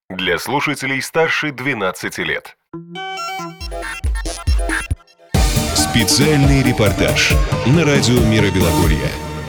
Для слушателей старше 12 лет. Специальный репортаж на радио «Мира Белогорья».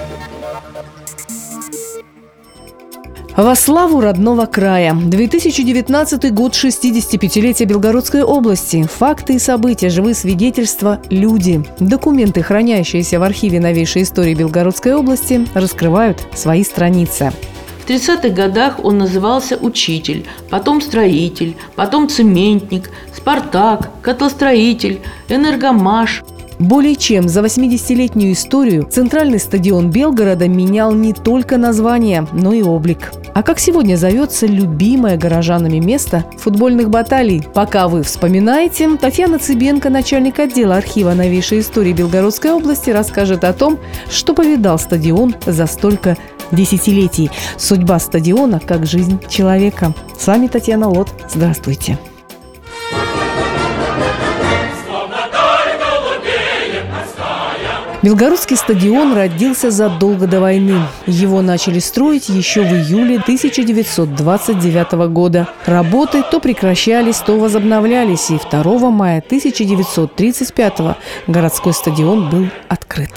Во славу родного края. 2019 год 65-летия Белгородской области. Факты и события, живые свидетельства, люди. Документы, хранящиеся в архиве новейшей истории Белгородской области, раскрывают свои страницы. В 30-х годах он назывался «Учитель», потом «Строитель», потом «Цементник», «Спартак», «Котлостроитель», «Энергомаш». Более чем за 80-летнюю историю центральный стадион Белгорода менял не только название, но и облик. А как сегодня зовется любимое горожанами место футбольных баталий? Пока вы вспоминаете, Татьяна Цыбенко, начальник отдела архива новейшей истории Белгородской области, расскажет о том, что повидал стадион за столько десятилетий. Судьба стадиона как жизнь человека. С вами Татьяна Лот. Здравствуйте. Белгородский стадион родился задолго до войны. Его начали строить еще в июле 1929 года. Работы то прекращались, то возобновлялись, и 2 мая 1935 городской стадион был открыт.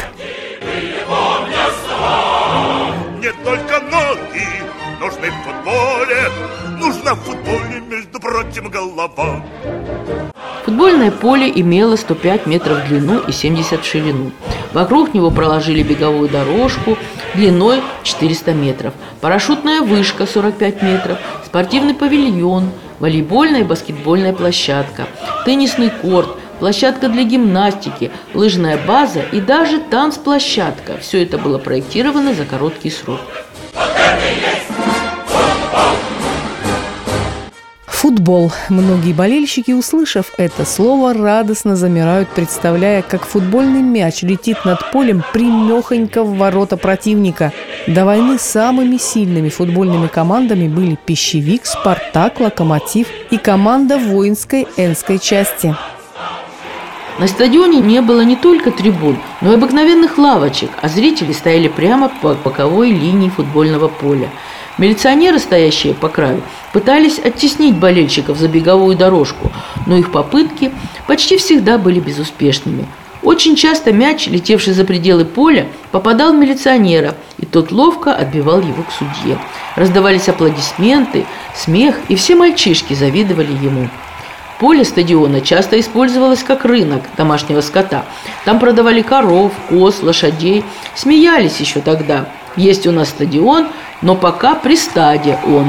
Не только ноги нужны в футболе, нужна в футболе, между прочим, голова. Футбольное поле имело 105 метров в длину и 70 в ширину. Вокруг него проложили беговую дорожку длиной 400 метров, парашютная вышка 45 метров, спортивный павильон, волейбольная и баскетбольная площадка, теннисный корт, площадка для гимнастики, лыжная база и даже танцплощадка. Все это было проектировано за короткий срок. Футбол. Многие болельщики, услышав это слово, радостно замирают, представляя, как футбольный мяч летит над полем прямехонько в ворота противника. До войны самыми сильными футбольными командами были «Пищевик», «Спартак», «Локомотив» и команда воинской Энской части. На стадионе не было не только трибун, но и обыкновенных лавочек, а зрители стояли прямо по боковой линии футбольного поля. Милиционеры, стоящие по краю, пытались оттеснить болельщиков за беговую дорожку, но их попытки почти всегда были безуспешными. Очень часто мяч, летевший за пределы поля, попадал в милиционера, и тот ловко отбивал его к судье. Раздавались аплодисменты, смех, и все мальчишки завидовали ему. Поле стадиона часто использовалось как рынок домашнего скота. Там продавали коров, коз, лошадей. Смеялись еще тогда. Есть у нас стадион, но пока при стаде он.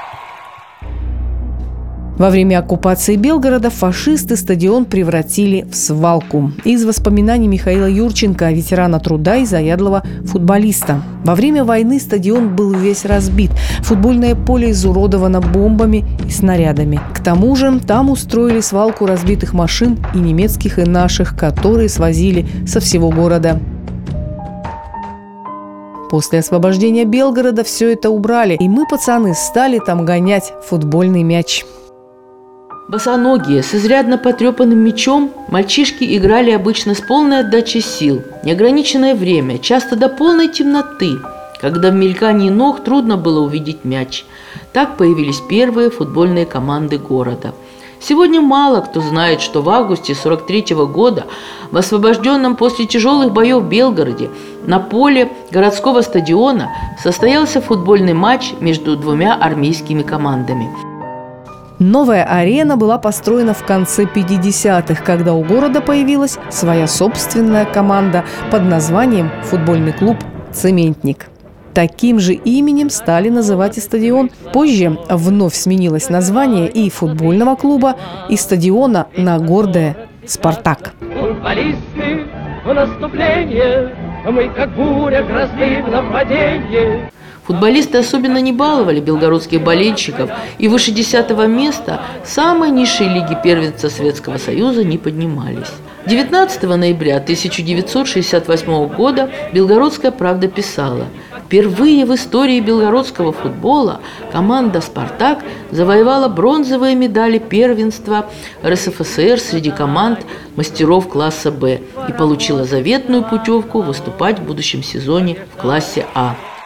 Во время оккупации Белгорода фашисты стадион превратили в свалку. Из воспоминаний Михаила Юрченко, ветерана труда и заядлого футболиста. Во время войны стадион был весь разбит. Футбольное поле изуродовано бомбами и снарядами. К тому же там устроили свалку разбитых машин и немецких, и наших, которые свозили со всего города. После освобождения Белгорода все это убрали, и мы, пацаны, стали там гонять футбольный мяч. Босоногие, с изрядно потрепанным мячом, мальчишки играли обычно с полной отдачей сил, неограниченное время, часто до полной темноты, когда в мелькании ног трудно было увидеть мяч. Так появились первые футбольные команды города. Сегодня мало кто знает, что в августе 1943 года в освобожденном после тяжелых боев Белгороде на поле городского стадиона состоялся футбольный матч между двумя армейскими командами. Новая арена была построена в конце 50-х, когда у города появилась своя собственная команда под названием «Футбольный клуб «Цементник». Таким же именем стали называть и стадион. Позже вновь сменилось название и футбольного клуба, и стадиона на гордое «Спартак». Футболисты в наступление, мы как буря грозы в нападении. Футболисты особенно не баловали белгородских болельщиков, и выше 10-го места самой низшей лиги первенства Советского Союза не поднимались. 19 ноября 1968 года «Белгородская правда» писала: впервые в истории белгородского футбола команда «Спартак» завоевала бронзовые медали первенства РСФСР среди команд мастеров класса «Б» и получила заветную путевку выступать в будущем сезоне в классе «А».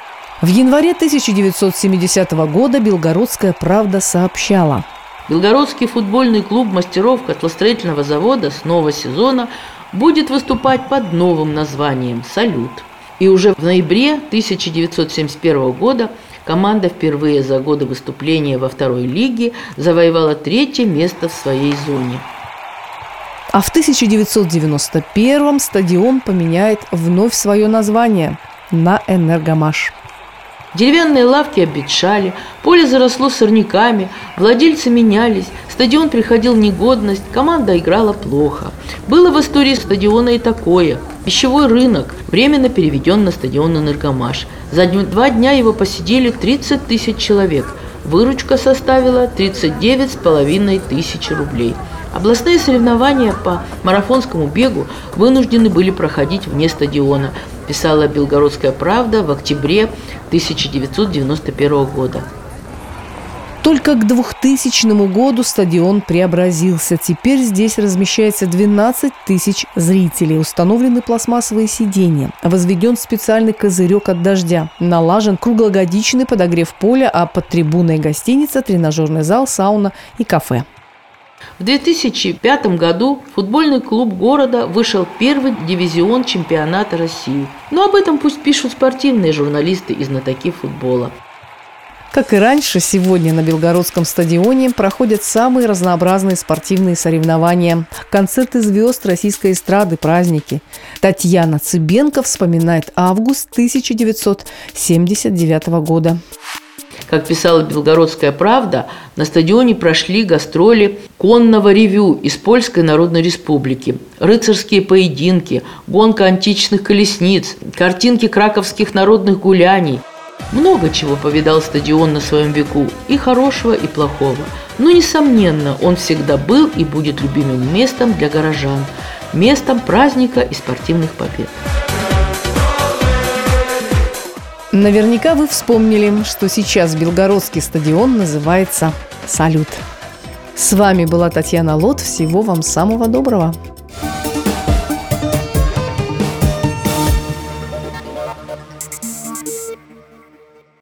В январе 1970 года «Белгородская правда» сообщала: Белгородский футбольный клуб мастеров котлостроительного завода с нового сезона будет выступать под новым названием «Салют». И уже в ноябре 1971 года команда впервые за годы выступления во второй лиге завоевала 3-е место в своей зоне. А в 1991 стадион поменяет вновь свое название на «Энергомаш». Деревянные лавки обветшали, поле заросло сорняками, владельцы менялись, стадион приходил в негодность, команда играла плохо. Было в истории стадиона и такое. Пищевой рынок временно переведен на стадион «Энергомаш». За 2 дня его посетили 30 тысяч человек. Выручка составила 39,5 тысячи рублей. Областные соревнования по марафонскому бегу вынуждены были проходить вне стадиона, писала «Белгородская правда» в октябре 1991 года. Только к 2000 году стадион преобразился. Теперь здесь размещается 12 тысяч зрителей. Установлены пластмассовые сиденья. Возведен специальный козырек от дождя. Налажен круглогодичный подогрев поля, а под трибуной гостиница, тренажерный зал, сауна и кафе. В 2005 году футбольный клуб города вышел в 1-й дивизион чемпионата России. Но об этом пусть пишут спортивные журналисты и знатоки футбола. Как и раньше, сегодня на Белгородском стадионе проходят самые разнообразные спортивные соревнования. Концерты звезд российской эстрады, праздники. Татьяна Цыбенко вспоминает август 1979 года. Как писала «Белгородская правда», на стадионе прошли гастроли конного ревю из Польской Народной Республики, рыцарские поединки, гонка античных колесниц, картинки краковских народных гуляний. Много чего повидал стадион на своем веку, и хорошего, и плохого. Но, несомненно, он всегда был и будет любимым местом для горожан, местом праздника и спортивных побед. Наверняка вы вспомнили, что сейчас Белгородский стадион называется «Салют». С вами была Татьяна Лот. Всего вам самого доброго.